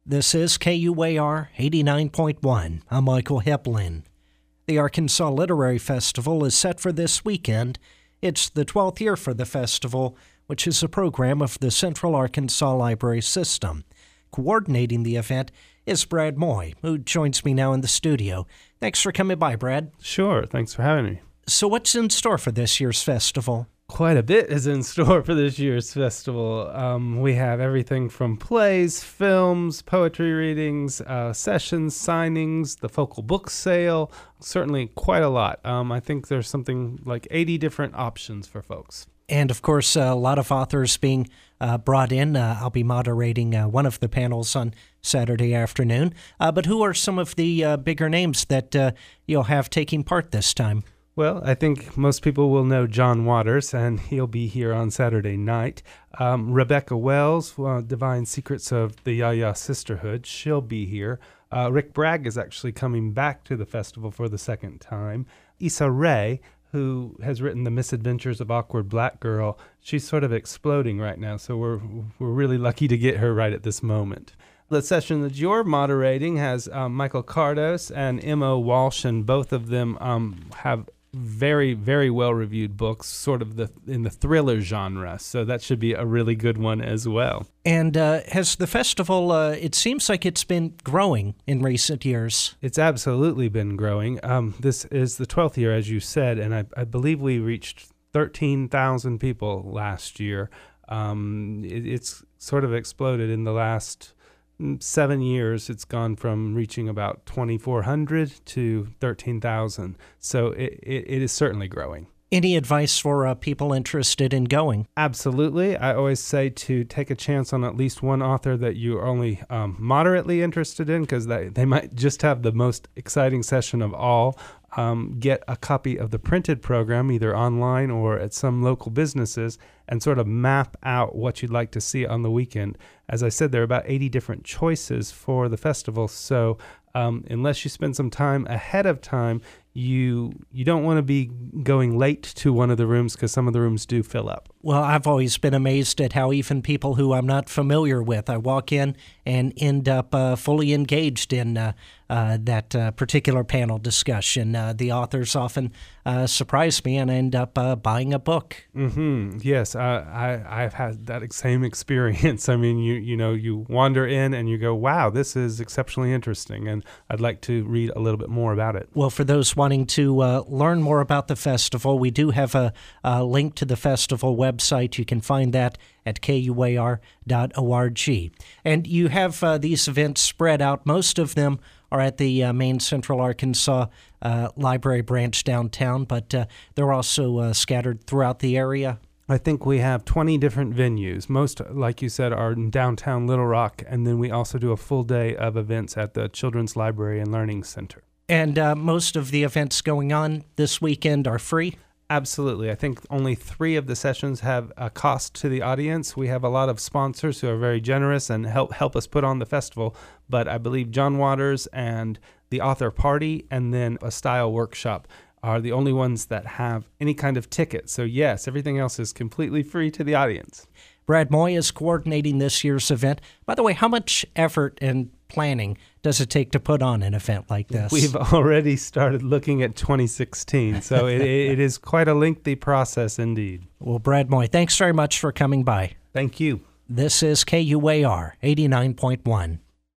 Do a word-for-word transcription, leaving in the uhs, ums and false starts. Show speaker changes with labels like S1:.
S1: This is K U A R eighty-nine point one. I'm Michael Heplin. The Arkansas Literary Festival is set for this weekend. It's the twelfth year for the festival, which is a program of the Central Arkansas Library System. Coordinating the event is Brad Moy, who joins me now in the studio. Thanks for coming by, Brad.
S2: Sure, thanks for having me.
S1: So what's in store for this year's festival?
S2: Quite a bit is in store for this year's festival. Um, we have everything from plays, films, poetry readings, uh, sessions, signings, the focal book sale, certainly quite a lot. Um, I think there's something like eighty different options for folks.
S1: And, of course, uh, a lot of authors being uh, brought in. Uh, I'll be moderating uh, one of the panels on Saturday afternoon. Uh, but who are some of the uh, bigger names that uh, you'll have taking part this time?
S2: Well, I think most people will know John Waters, and he'll be here on Saturday night. Um, Rebecca Wells, uh, Divine Secrets of the Yaya Sisterhood, she'll be here. Uh, Rick Bragg is actually coming back to the festival for the second time. Issa Rae, who has written The Misadventures of Awkward Black Girl, she's sort of exploding right now, so we're we're really lucky to get her right at this moment. The session that you're moderating has um, Michael Cardos and M O Walsh, and both of them um, have very, very well-reviewed books, sort of the in the thriller genre, so that should be a really good one as well.
S1: And uh, has the festival, uh, it seems like it's been growing in recent years.
S2: It's absolutely been growing. Um, this is the twelfth year, as you said, and I, I believe we reached thirteen thousand people last year. Um, it, it's sort of exploded in the last seven years. It's gone from reaching about twenty-four hundred to thirteen thousand. So it, it, it is certainly growing.
S1: Any advice for uh, people interested in going?
S2: Absolutely. I always say to take a chance on at least one author that you're only um, moderately interested in, because they, they might just have the most exciting session of all. Um, get a copy of the printed program either online or at some local businesses and sort of map out what you'd like to see on the weekend. As I said, there are about eighty different choices for the festival, so um, unless you spend some time ahead of time, you you don't want to be going late to one of the rooms, because some of the rooms do fill up.
S1: Well, I've always been amazed at how even people who I'm not familiar with, I walk in and end up uh, fully engaged in uh, uh, that uh, particular panel discussion. Uh, the authors often uh, surprise me, and I end up uh, buying a book.
S2: Mm-hmm. Yes, uh, I, I've had that same experience. I mean, you you know, you wander in and you go, wow, this is exceptionally interesting, and I'd like to read a little bit more about it.
S1: Well, for those wanting to uh, learn more about the festival, we do have a, a link to the festival website. You can find that at K U A R dot org. And you have uh, these events spread out. Most of them are at the uh, main Central Arkansas uh, Library branch downtown, but uh, they're also uh, scattered throughout the area.
S2: I think we have twenty different venues. Most, like you said, are in downtown Little Rock, and then we also do a full day of events at the Children's Library and Learning Center.
S1: And uh, most of the events going on this weekend are free?
S2: Absolutely. I think only three of the sessions have a cost to the audience. We have a lot of sponsors who are very generous and help help us put on the festival, but I believe John Waters and the Author Party and then a style workshop are the only ones that have any kind of ticket. So yes, everything else is completely free to the audience.
S1: Brad Moy is coordinating this year's event. By the way, how much effort and planning does it take to put on an event like this?
S2: We've already started looking at twenty sixteen, so it, it is quite a lengthy process indeed.
S1: Well, Brad Moy, thanks very much for coming by.
S2: Thank you.
S1: This is K U A R eighty-nine point one.